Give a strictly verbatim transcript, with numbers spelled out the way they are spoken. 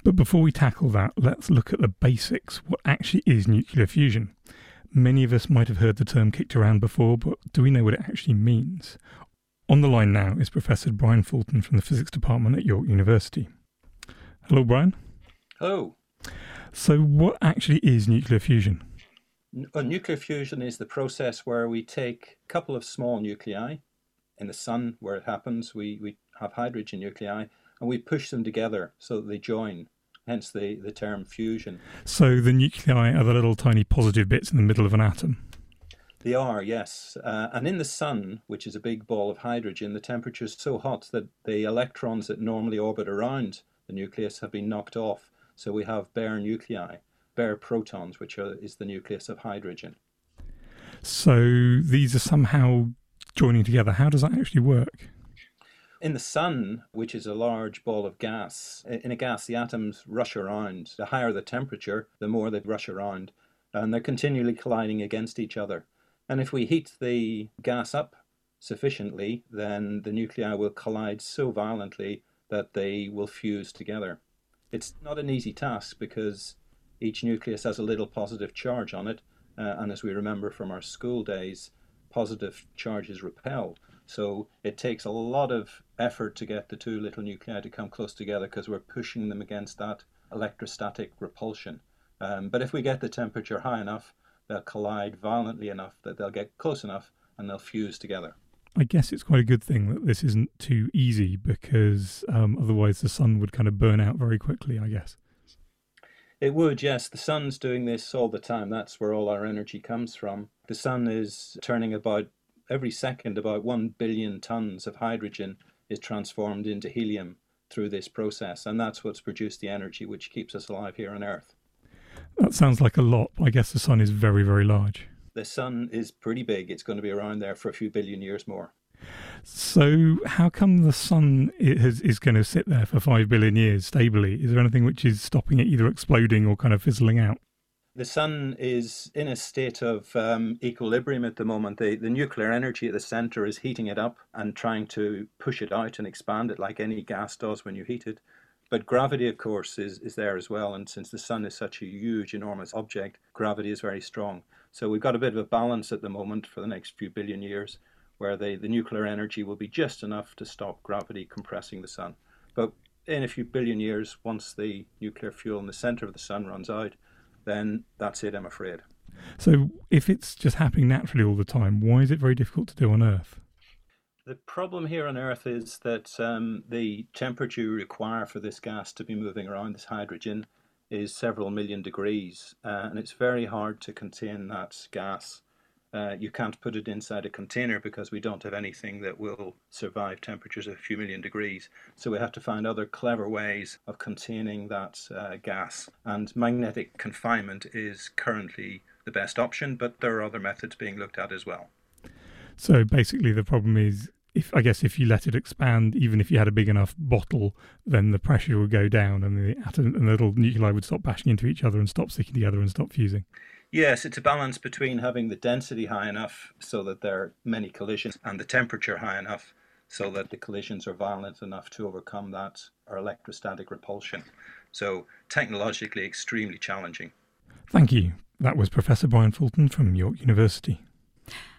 But before we tackle that, let's look at the basics. What actually is nuclear fusion? Many of us might have heard the term kicked around before, but do we know what it actually means? On the line now is Professor Brian Fulton from the Physics Department at York University. Hello, Brian. Hello. So what actually is nuclear fusion? Well, nuclear fusion is the process where we take a couple of small nuclei. In the sun, where it happens, we, we have hydrogen nuclei, and we push them together so that they join, hence the, the term fusion. So the nuclei are the little tiny positive bits in the middle of an atom? They are, yes. Uh, and in the sun, which is a big ball of hydrogen, the temperature is so hot that the electrons that normally orbit around the nucleus have been knocked off. So we have bare nuclei, bare protons, which are, is the nucleus of hydrogen. So these are somehow joining together. How does that actually work? In the sun, which is a large ball of gas, in a gas the atoms rush around. The higher the temperature, the more they rush around, and they're continually colliding against each other. And if we heat the gas up sufficiently, then the nuclei will collide so violently that they will fuse together. It's not an easy task because each nucleus has a little positive charge on it, uh, and as we remember from our school days, positive charges repel. So it takes a lot of effort to get the two little nuclei to come close together because we're pushing them against that electrostatic repulsion. Um, but if we get the temperature high enough, they'll collide violently enough that they'll get close enough and they'll fuse together. I guess it's quite a good thing that this isn't too easy because um, otherwise the sun would kind of burn out very quickly, I guess. It would, yes. The sun's doing this all the time. That's where all our energy comes from. The sun is turning about every second, about one billion tons of hydrogen is transformed into helium through this process. And that's what's produced the energy which keeps us alive here on Earth. That sounds like a lot. I guess the sun is very, very large. The sun is pretty big. It's going to be around there for a few billion years more. So how come the sun is, is going to sit there for five billion years stably? Is there anything which is stopping it either exploding or kind of fizzling out? The sun is in a state of um, equilibrium at the moment. The, the nuclear energy at the center is heating it up and trying to push it out and expand it like any gas does when you heat it. But gravity, of course, is, is there as well. And since the sun is such a huge, enormous object, gravity is very strong. So we've got a bit of a balance at the moment for the next few billion years where the, the nuclear energy will be just enough to stop gravity compressing the sun. But in a few billion years, once the nuclear fuel in the center of the sun runs out, then that's it, I'm afraid. So if it's just happening naturally all the time, why is it very difficult to do on Earth? The problem here on Earth is that um, the temperature you require for this gas to be moving around, this hydrogen, is several million degrees, uh, and it's very hard to contain that gas. Uh, you can't put it inside a container because we don't have anything that will survive temperatures of a few million degrees. So we have to find other clever ways of containing that uh, gas. And magnetic confinement is currently the best option, but there are other methods being looked at as well. So basically the problem is, if I guess if you let it expand, even if you had a big enough bottle, then the pressure would go down and the atom and the little nuclei would stop bashing into each other and stop sticking together and stop fusing. Yes, it's a balance between having the density high enough so that there are many collisions and the temperature high enough so that the collisions are violent enough to overcome that or electrostatic repulsion. So technologically extremely challenging. Thank you. That was Professor Brian Fulton from York University.